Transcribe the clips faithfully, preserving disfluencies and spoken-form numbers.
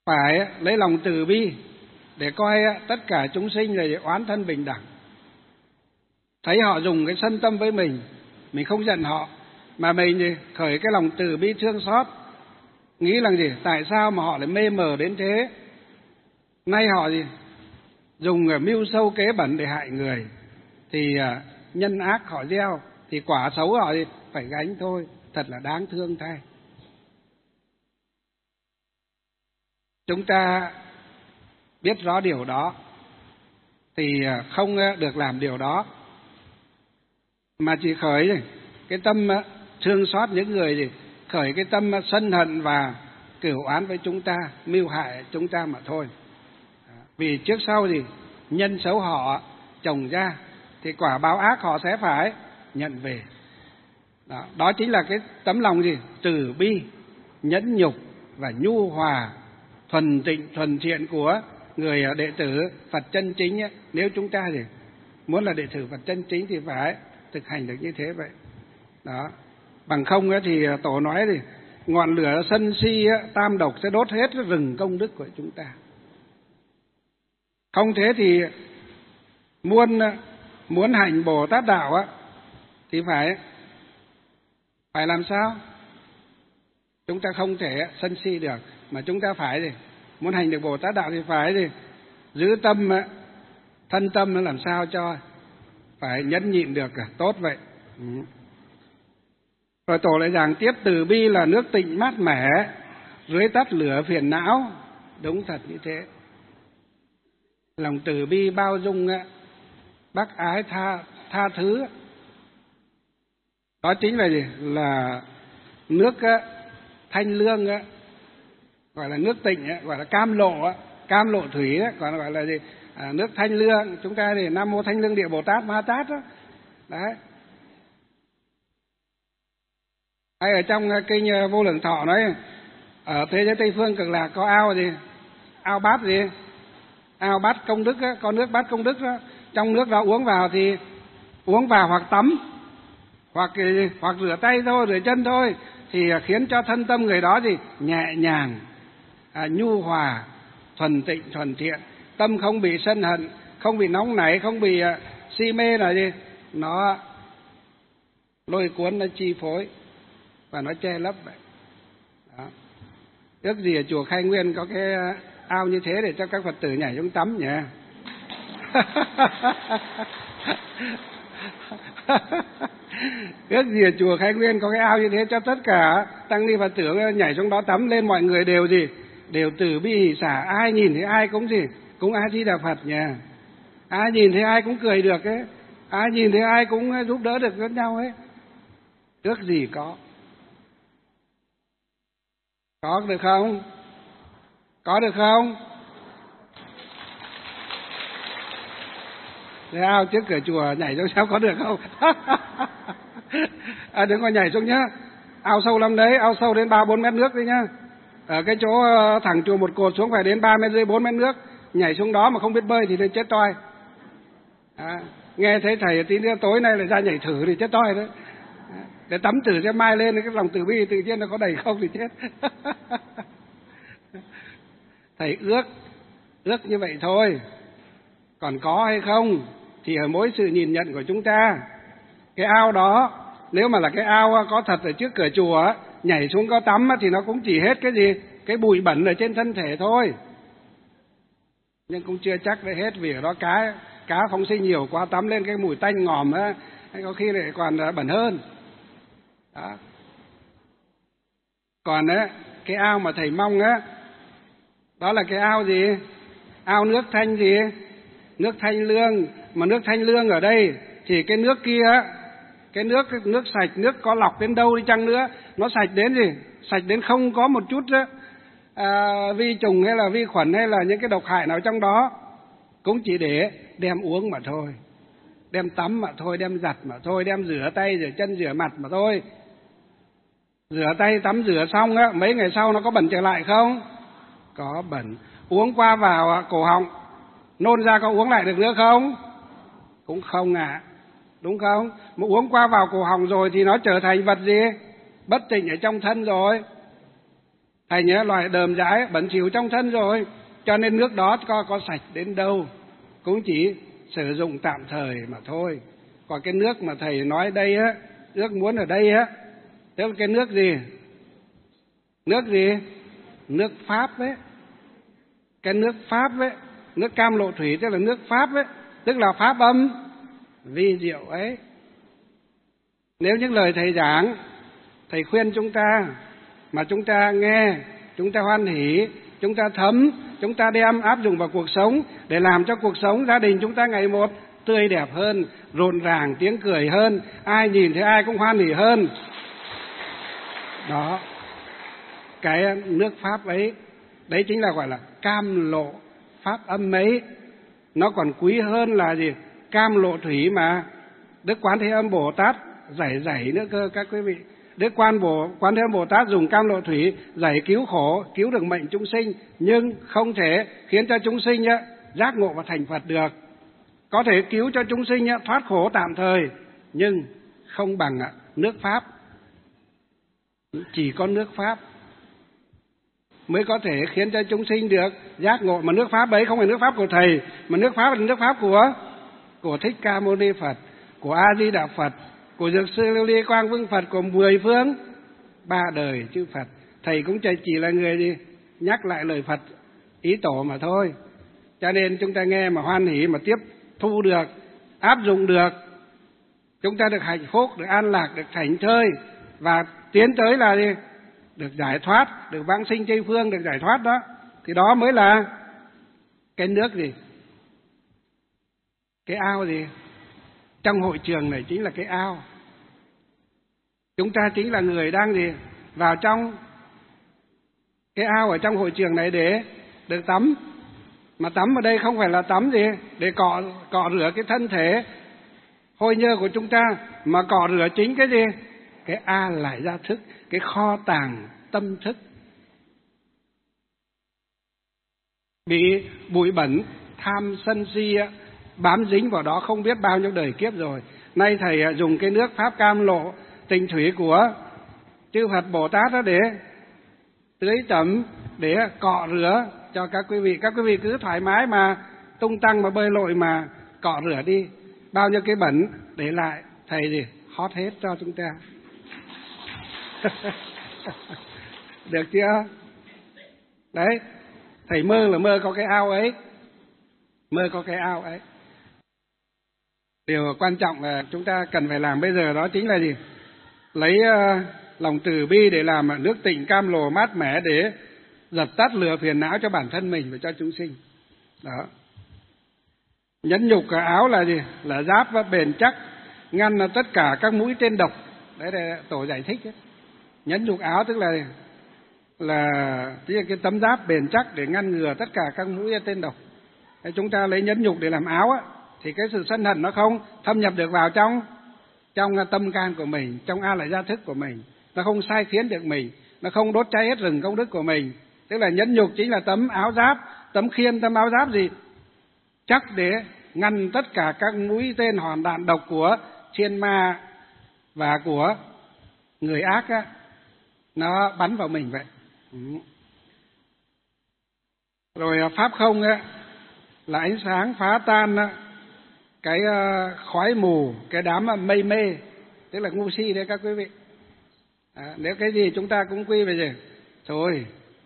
phải lấy lòng từ bi để coi tất cả chúng sinh là oán thân bình đẳng. Thấy họ dùng cái sân tâm với mình, mình không giận họ, mà mình gì khởi cái lòng từ bi thương xót, nghĩ rằng gì tại sao mà họ lại mê mờ đến thế. Nay họ gì dùng mưu sâu kế bẩn để hại người, thì nhân ác họ gieo, thì quả xấu họ thì phải gánh thôi. Thật là đáng thương thay. Chúng ta biết rõ điều đó thì không được làm điều đó, mà chỉ khởi cái tâm thương xót những người gì, khởi cái tâm sân hận và cửu oán với chúng ta, mưu hại chúng ta mà thôi. Vì trước sau gì nhân xấu họ trồng ra thì quả báo ác họ sẽ phải nhận về. Đó, đó chính là cái tấm lòng gì từ bi, nhẫn nhục và nhu hòa, thuần tịnh thuần thiện của người đệ tử Phật chân chính ấy. Nếu chúng ta gì muốn là đệ tử Phật chân chính thì phải thực hành được như thế vậy. Đó, bằng không ấy thì Tổ nói thì ngọn lửa sân si ấy, tam độc sẽ đốt hết rừng công đức của chúng ta. Không thế thì muốn muốn hành Bồ Tát đạo á thì phải phải làm sao? Chúng ta không thể sân si được, mà chúng ta phải gì? Muốn hành được Bồ Tát đạo thì phải gì? Giữ tâm, thân tâm nó làm sao cho phải nhẫn nhịn được, tốt vậy. Ừ. Rồi Tổ lại giảng tiếp, từ bi là nước tịnh mát mẻ, dưới tắt lửa phiền não. Đúng thật như thế. Lòng từ bi bao dung, bác ái tha tha thứ, đó chính là gì? Là nước thanh lương, gọi là nước tịnh, gọi là cam lộ, cam lộ thủy, còn gọi là gì? À, nước thanh lương. Chúng ta thì Nam Mô Thanh Lương Địa Bồ Tát Ma Tát đó. Đấy. Hay ở trong kinh Vô Lượng Thọ nói, ở thế giới Tây Phương Cực Lạc có ao gì? Ao bát gì? Ao bát công đức á, có nước bát công đức đó. Trong nước đó uống vào thì uống vào hoặc tắm, hoặc hoặc rửa tay thôi, rửa chân thôi, thì khiến cho thân tâm người đó gì nhẹ nhàng, à, nhu hòa, thuần tịnh thuần thiện, tâm không bị sân hận, không bị nóng nảy, không bị uh, si mê là gì, nó lôi cuốn, nó chi phối và nó che lấp vậy. Đó. Ước gì ở chùa Khai Nguyên có cái ao như thế để cho các Phật tử nhảy xuống tắm nhỉ. Ước gì ở chùa Khai Nguyên có cái ao như thế cho tất cả tăng ni Phật tử nhảy xuống đó tắm lên, mọi người đều gì, đều từ bi hỷ xả, ai nhìn thấy ai cũng gì, cũng A Di Đà Phật nhỉ. Ai nhìn thấy ai cũng cười được ấy, ai nhìn thấy ai cũng giúp đỡ được lẫn nhau ấy. Ước gì có. Có được không? Có được không? Thế ao trước cửa chùa nhảy xuống sao có được không? À, đừng có nhảy xuống nhá. Ao sâu lắm đấy, ao sâu đến ba bốn mét nước đấy nhá. Ở cái chỗ thẳng chùa một cột xuống phải đến ba mét rưỡi bốn mét nước. Nhảy xuống đó mà không biết bơi thì thôi chết toi. À, nghe thấy thầy tí nữa tối nay lại ra nhảy thử thì chết toi đấy. Để tắm thử xem mai lên cái lòng từ bi tự nhiên nó có đầy không thì chết. Thầy ước, ước như vậy thôi. Còn có hay không thì ở mỗi sự nhìn nhận của chúng ta. Cái ao đó, nếu mà là cái ao có thật ở trước cửa chùa, nhảy xuống có tắm thì nó cũng chỉ hết cái gì? Cái bụi bẩn ở trên thân thể thôi. Nhưng cũng chưa chắc đã hết, vì ở đó cá cá phóng sinh nhiều quá, tắm lên cái mùi tanh ngòm á, có khi lại còn bẩn hơn. Đó. Còn á, cái ao mà thầy mong á, đó là cái ao gì? Ao nước thanh gì? Nước thanh lương. Mà nước thanh lương ở đây thì cái nước kia, cái nước nước sạch, nước có lọc đến đâu đi chăng nữa, nó sạch đến gì? Sạch đến không có một chút á, à, vi trùng hay là vi khuẩn hay là những cái độc hại nào trong đó, cũng chỉ để đem uống mà thôi, đem tắm mà thôi, đem giặt mà thôi, đem rửa tay, rửa chân, rửa mặt mà thôi. Rửa tay tắm rửa xong á, mấy ngày sau nó có bẩn trở lại không? Có bẩn. Uống qua vào cổ họng, nôn ra có uống lại được nữa không? Cũng không ạ. À. Đúng không? Mà uống qua vào cổ họng rồi thì nó trở thành vật gì? Bất tịnh ở trong thân rồi. Thầy nhớ loại đờm dãi bẩn thỉu trong thân rồi, cho nên nước đó có, có sạch đến đâu cũng chỉ sử dụng tạm thời mà thôi. Còn cái nước mà thầy nói đây á, nước muốn ở đây á, tức là cái nước gì? Nước gì? Nước Pháp ấy. Cái nước Pháp ấy, nước cam lộ thủy tức là nước Pháp ấy, tức là pháp âm vi diệu ấy. Nếu những lời thầy giảng, thầy khuyên chúng ta mà chúng ta nghe, chúng ta hoan hỉ, chúng ta thấm, chúng ta đem áp dụng vào cuộc sống để làm cho cuộc sống gia đình chúng ta ngày một tươi đẹp hơn, rộn ràng tiếng cười hơn, ai nhìn thấy ai cũng hoan hỉ hơn. Đó, cái nước Pháp ấy, đấy chính là gọi là cam lộ pháp âm ấy. Nó còn quý hơn là gì? Cam lộ thủy mà Đức Quán Thế Âm Bồ Tát giải giải nữa cơ các quý vị. Đức Quan Bồ Quán Thế Âm Bồ Tát dùng cam lộ thủy giải cứu khổ, cứu được mệnh chúng sinh, nhưng không thể khiến cho chúng sinh á, giác ngộ và thành Phật được. Có thể cứu cho chúng sinh á, thoát khổ tạm thời, nhưng không bằng á, nước Pháp. Chỉ có nước Pháp mới có thể khiến cho chúng sinh được giác ngộ. Mà nước Pháp ấy không phải nước Pháp của thầy, mà nước Pháp là nước Pháp của của Thích Ca Mâu Ni Phật, của A Di Đà Phật, của Dược Sư Lưu Ly Quang Vương Phật, của mười phương ba đời chư Phật. Thầy cũng chỉ là người gì nhắc lại lời Phật ý tổ mà thôi. Cho nên chúng ta nghe mà hoan hỉ, mà tiếp thu được, áp dụng được, chúng ta được hạnh phúc, được an lạc, được thảnh thơi và tiến tới là gì? Được giải thoát, được vãng sinh Tây phương, được giải thoát đó. Thì đó mới là cái nước gì? Cái ao gì? Trong hội trường này chính là cái ao. Chúng ta chính là người đang gì? Vào trong cái ao ở trong hội trường này để được tắm. Mà tắm ở đây không phải là tắm gì? Để cọ, cọ rửa cái thân thể hôi nhơ của chúng ta, mà cọ rửa chính cái gì? Cái A Lại Gia Thức, cái kho tàng tâm thức. Bị bụi bẩn, tham sân si bám dính vào đó không biết bao nhiêu đời kiếp rồi. Nay thầy dùng cái nước Pháp cam lộ tịnh thủy của chư Phật Bồ Tát đó để tưới tẩm, để cọ rửa cho các quý vị. Các quý vị cứ thoải mái mà tung tăng mà bơi lội mà cọ rửa đi. Bao nhiêu cái bẩn để lại thầy gì hót hết cho chúng ta. Được chưa? Đấy, thầy mơ là mơ có cái ao ấy. Mơ có cái ao ấy. Điều quan trọng là chúng ta cần phải làm bây giờ đó chính là gì? Lấy uh, lòng từ bi để làm nước tịnh cam lồ mát mẻ để dập tắt lửa phiền não cho bản thân mình và cho chúng sinh. Đó. Nhẫn nhục cả áo là gì? Là giáp và bền chắc, ngăn tất cả các mũi tên độc. Đấy là tổ giải thích ấy. Nhẫn nhục áo tức là là tức là cái tấm giáp bền chắc để ngăn ngừa tất cả các mũi tên độc. Thế chúng ta lấy nhẫn nhục để làm áo á, thì cái sự sân hận nó không thâm nhập được vào trong trong tâm can của mình, trong A Lại Gia Thức của mình, nó không sai khiến được mình, nó không đốt cháy hết rừng công đức của mình. Tức là nhẫn nhục chính là tấm áo giáp, tấm khiên, tấm áo giáp gì chắc để ngăn tất cả các mũi tên hòn đạn độc của thiên ma và của người ác á, nó bắn vào mình vậy. Ừ. Rồi pháp không á, là ánh sáng phá tan á, cái khói mù, cái đám mây mê, tức là ngu si đấy các quý vị. À, nếu cái gì chúng ta cũng quy về gì thôi,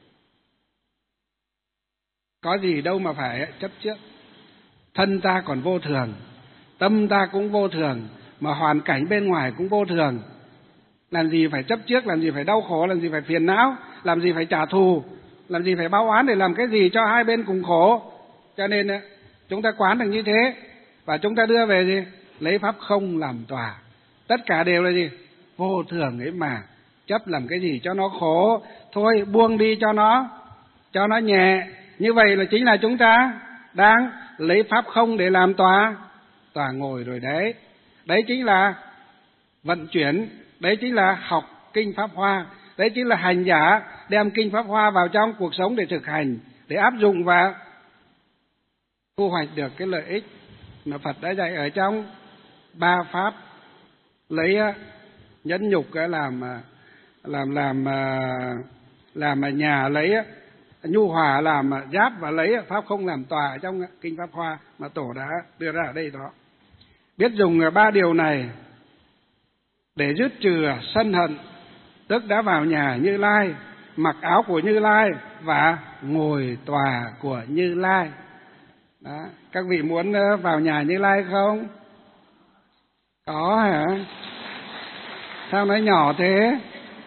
có gì đâu mà phải chấp trước. Thân ta còn vô thường, tâm ta cũng vô thường, mà hoàn cảnh bên ngoài cũng vô thường. Làm gì phải chấp trước, làm gì phải đau khổ, làm gì phải phiền não, làm gì phải trả thù, làm gì phải báo oán để làm cái gì cho hai bên cùng khổ. Cho nên chúng ta quán được như thế, và chúng ta đưa về gì? Lấy pháp không làm tòa. Tất cả đều là gì? Vô thường ấy mà. Chấp làm cái gì cho nó khổ, thôi buông đi cho nó, cho nó nhẹ. Như vậy là chính là chúng ta đang lấy pháp không để làm tòa, tòa ngồi rồi đấy. Đấy chính là vận chuyển, đấy chính là học kinh Pháp Hoa, đấy chính là hành giả đem kinh Pháp Hoa vào trong cuộc sống để thực hành, để áp dụng và thu hoạch được cái lợi ích mà Phật đã dạy ở trong ba pháp. Lấy nhẫn nhục làm làm làm làm mà nhà lấy, nhu hòa làm mà giáp và lấy, pháp không làm tòa ở trong kinh Pháp Hoa mà Tổ đã đưa ra ở đây đó. Biết dùng ba điều này để dứt trừ sân hận, tức đã vào nhà Như Lai, mặc áo của Như Lai và ngồi tòa của Như Lai. Đó. Các vị muốn vào nhà Như Lai không? Có hả? Sao nói nhỏ thế?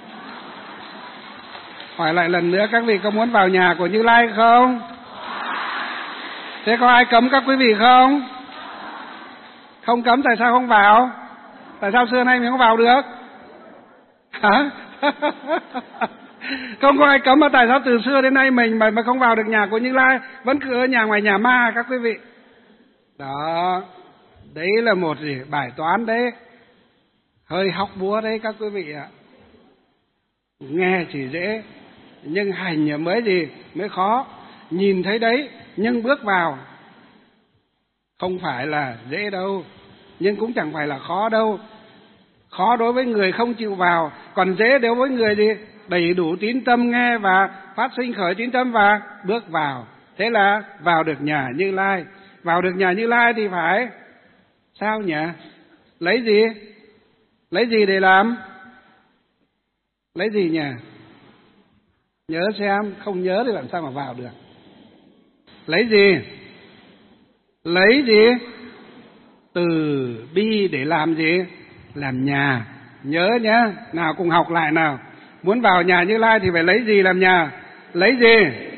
Hỏi lại lần nữa, các vị có muốn vào nhà của Như Lai không? Thế có ai cấm các quý vị không? Không cấm, tại sao không vào? Tại sao xưa nay mình không vào được? Hả? Không có ai cấm mà tại sao từ xưa đến nay mình mà, mà không vào được nhà của Như Lai, vẫn cứ ở nhà ngoài nhà ma các quý vị? Đó, đấy là một gì? Bài toán đấy, hơi hóc búa đấy các quý vị ạ. Nghe chỉ dễ, nhưng hành mới gì? Mới khó. Nhìn thấy đấy, nhưng bước vào không phải là dễ đâu, nhưng cũng chẳng phải là khó đâu. Khó đối với người không chịu vào, còn dễ đối với người gì? Đầy đủ tín tâm nghe và phát sinh khởi tín tâm và bước vào. Thế là vào được nhà Như Lai. Vào được nhà Như Lai thì phải sao nhỉ? Lấy gì? Lấy gì để làm? Lấy gì nhỉ? Nhớ xem, không nhớ thì làm sao mà vào được? Lấy gì? Lấy gì? Từ bi để làm gì? Làm nhà. Nhớ nhé, nào cùng học lại nào. Muốn vào nhà Như Lai thì phải lấy gì làm nhà? Lấy gì?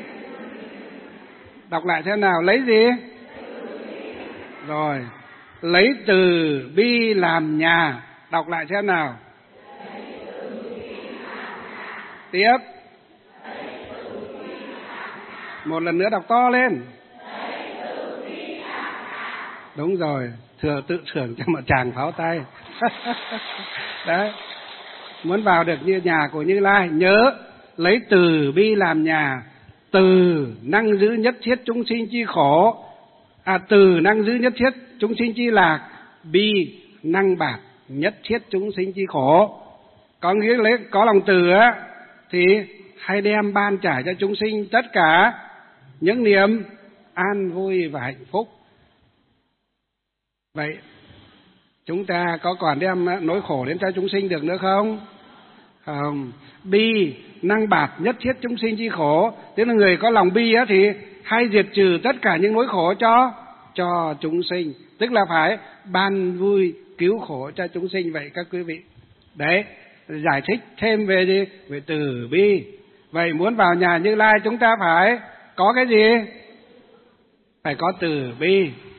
Đọc lại thế nào, lấy gì? Rồi, lấy từ bi làm nhà. Đọc lại thế nào? Tiếp. Một lần nữa đọc to lên. Đúng rồi, thừa tự thưởng cho một tràng pháo tay. Đấy, muốn vào được như nhà của Như Lai, nhớ lấy từ bi làm nhà. Từ năng giữ nhất thiết chúng sinh chi khổ, à từ năng giữ nhất thiết chúng sinh chi lạc, bi năng bạc nhất thiết chúng sinh chi khổ. Có nghĩa lấy có lòng từ á thì hay đem ban trải cho chúng sinh tất cả những niềm an vui và hạnh phúc. Vậy chúng ta có còn đem nỗi khổ đến cho chúng sinh được nữa không? Không. Bi năng bạt nhất thiết chúng sinh chi khổ, tức là người có lòng bi á thì hay diệt trừ tất cả những nỗi khổ cho cho chúng sinh, tức là phải ban vui cứu khổ cho chúng sinh. Vậy các quý vị, đấy, giải thích thêm về gì? Về từ bi. Vậy muốn vào nhà Như Lai chúng ta phải có cái gì? Phải có từ bi.